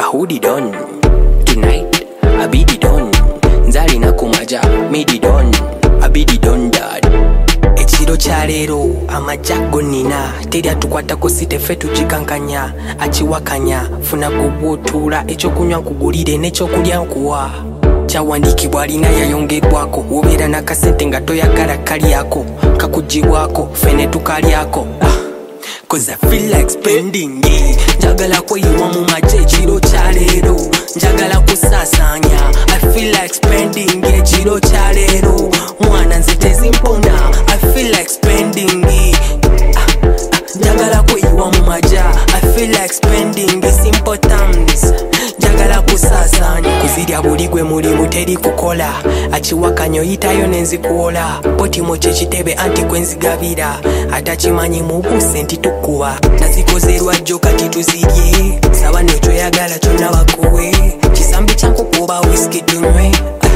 hold it on. Tonight, I be the don. Nzali na kumaja, me the don. I be the don dad. Echiro chalero, amajago nina. Teri atukwata kusite fetu chikankanya. Achiwakanya, funa kubutura. Echo kunywa kugulire, necho kulya nkuwa. Chawandikibwa alina yayongerwako. Ubera na kasente nga toyagala kali yako. Kakujibwako, fene tukali yako. Cause I feel like spending it. Njagala kweyiwa mu maje chiro chalero. Njagala kusasanya. I feel like spending it. Chiro chalero. Mwana nze tezimpona. I feel like spending it. Njagala kweyiwa mu maja. I feel like spending it. Simple terms. Njagala kusasanya. Kuzirya buligwe mulimu teri kukola. Achiwakanyo yitayo nenzikuola. Poti moche chitebe anti kwenzigabira. Atachimanyi mubuse ntitukuwa. Nazikozerwa joka tituzirye. Saba nocho yagala chona bakuwe. Chisambi chanko kuba whisky tunwe.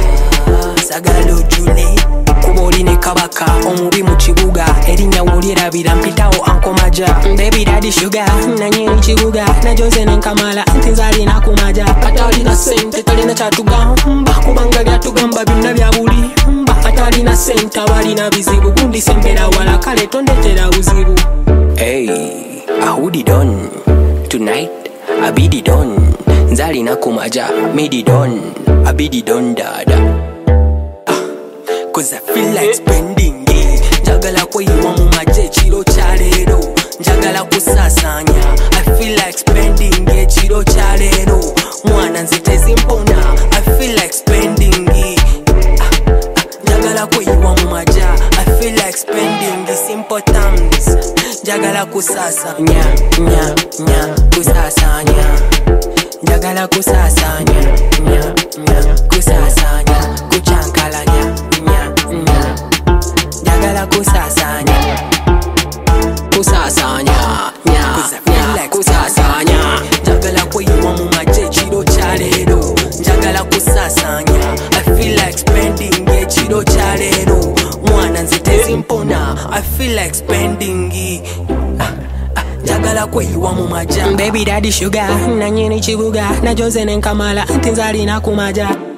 Sagala ojule. Kuboli ne kabaka omubi mu kibuga. Erinya wulira birampitawo ankomaja. Baby daddy sugar nanyeri kibuga. Najoze nenkamala ntinzali nakumaja. Atalina sente talina chatugamba. Kubanga byatugamba byonna byabuli. Atalina sente abalina bizibu. Gundi sembera wala kale tondetera buzibu. Hey, I hold it on. Tonight, I be the don. Nzali na kumaja, me the don. I be the don dada. Cause I feel like spending it. Njagala kweyiwa mu maje chiro chalero. Njagala kusasanya. I feel like spending it. Chiro chalero. Mwana nze tezimpona. I feel like spending it. Njagala kweyiwa mu maja. I feel like spending the simple terms. Njagala kusasanya. Kusasanya. Njagala kusasanya. Kusasanya. Kuchankalanya. Njagala kusasanya. Kusasanya. Kusasanya. Njagala kweyiwa mu maje chiro chalero. Njagala kusasanya. I feel like spending it. Chiro chalero. Mwana nze tezimpona. I feel like spending it. Njagala kweyiwa mu maja. Baby daddy sugar nanyeni kibuga. Najoze nenkamala ntinzali nakumaja.